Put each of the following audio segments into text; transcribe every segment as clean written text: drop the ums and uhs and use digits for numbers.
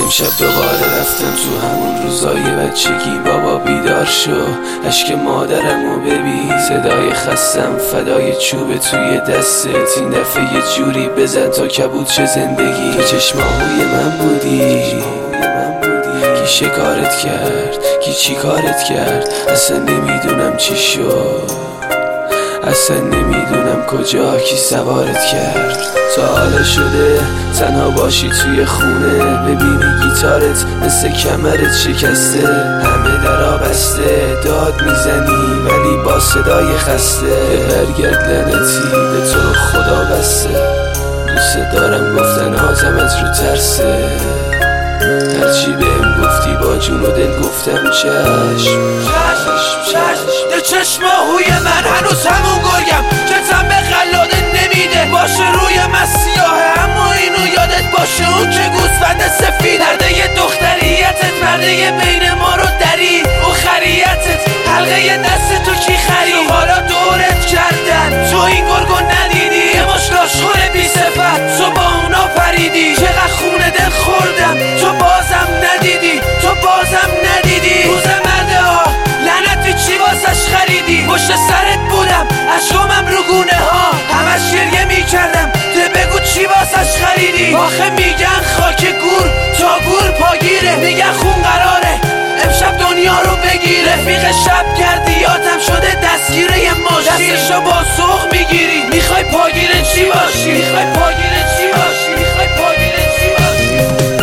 امشب دوباره رفتم تو همون روزای بچگی. بابا بیدار شو، اشک مادرمو ببین. صدای خستم فدای چوب توی دستت. این دفعه یه جوری بزن تا کبود چه زندگی. تو چشماهوی من بودی، کی شکارت کرد، کی چی کارت کرد. اصلا نمیدونم چی شد، اصلا نمیدونم کجا کی سوارت کرد. تا حالا شده تنها باشی توی خونه، ببینی گیتارت مثل کمرت شکسته، همه درا بسته، داد میزنی ولی با صدای خسته. برگرد لعنتی به تو خدا بسته، دوست دارم گفتن آزمت رو ترسه. هرچی بهم گفتی با جون و دل گفتم چشم. ده چشماهوی من هنوز همون گرگم که تن به خلاده نمیده. باشه روی من سیاهه اما اینو یادت باشه، اون که گوسفند سفید. درده ی دختریتت پرده بین ما رو درید، او خریتت حلقه دست تو کی خرید. حالا دورت کردن تو این گرگو ندیدی، یه مش لاشخور بی صفت تو با اونا پریدی. چقدر خونه دل خوردم تو بازم ندیدی، تو بازم ندیدی. روز مرده ها لعنتی چی واسش خریدی. پشت سرت بودم اشکامم رو گونه ها، همش گریه میکردم ده بگو چی واسش خریدی. آخه میگن خاک گور تا گور پاگیره، میگن خون قراره امشب دنیا رو بگیره. رفیق شب کردیاتم شده دستگیره یه ماشین، دستشو با سوق میگیری. میخوای پاگیره چی باشی، میخوای پاگیره چی باشی، میخوای پاگیره چی باشی.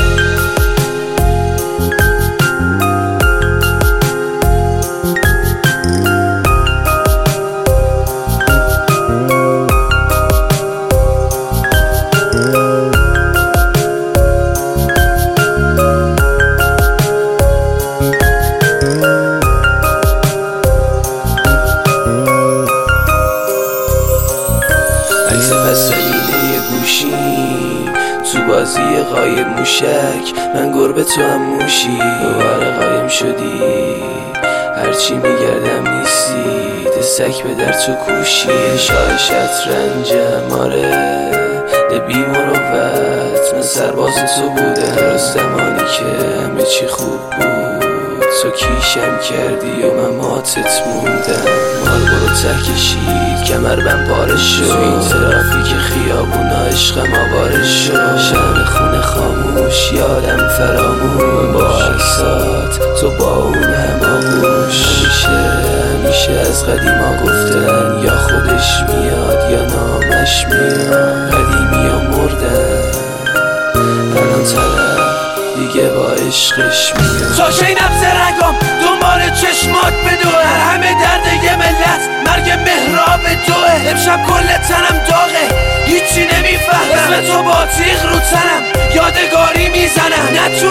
عکس پس زمینه گوشی تو بازی قایم موشک، من گربه تو هم موشی. دوباره قایم شدی، هرچی میگردم نیستی. دستک به در تو کوشی، شاه شطرنجم آره ده بی مروت. من سرباز تو بودم درست زمانی که همه چی خوب بود. تو کیشم کردی و من ماتت موندم. مال برو ته کشید کمر بم پاره شد، تو این ترافیک خیابونا عشقم آوارش شد. شم خونه خاموش یادم فراموش، با عکسات تو با اون هماغوش. همیشه از قدیما گفتن یا خودش میاد یا نامش میاد. قدیمی ها مردن الان طرف دیگه با عشقش میاد. ساشه نبض رگام دنبال چشمات بدوه، همه درد یه ملت مرگ مهراب دوه. امشب کل تنم داغه هیچی نمیفهمم، اسم تو با تیغ رو تنم یادگاری میزنم.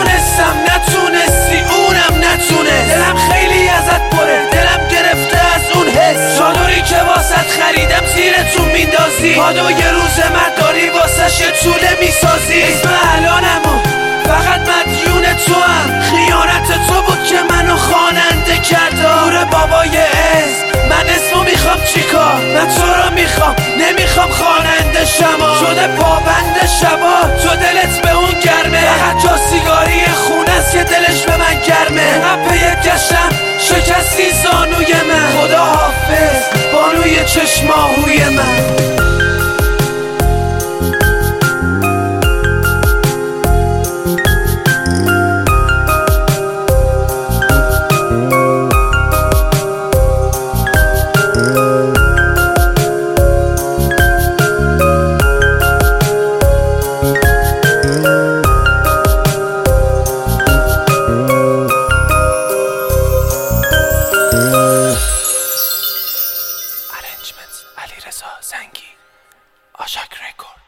نتونستی اونم نتونه، دلم خیلی ازت پره، دلم گرفته از اون حس. چادری که واسط خریدم زیرتون میندازی، کادو یه روز مرداری واسش یه طوله میسازی. اسم الانمو فقط مدیون تو هم، خیانت تو بود که منو خواننده کرد. نور بابای عز من اسمو میخوام چیکار، من تو رو میخوام نمیخوام خواننده شما. شده پابند شبا تو دلت به اون گرمه، فقط جا سیگاری خونه است که دلش به من گرمه. پی گشتم شکستی زانوی من، خدا حافظ بانوی چشماهوی من. علیرضا زنگی، آشاک رکورد.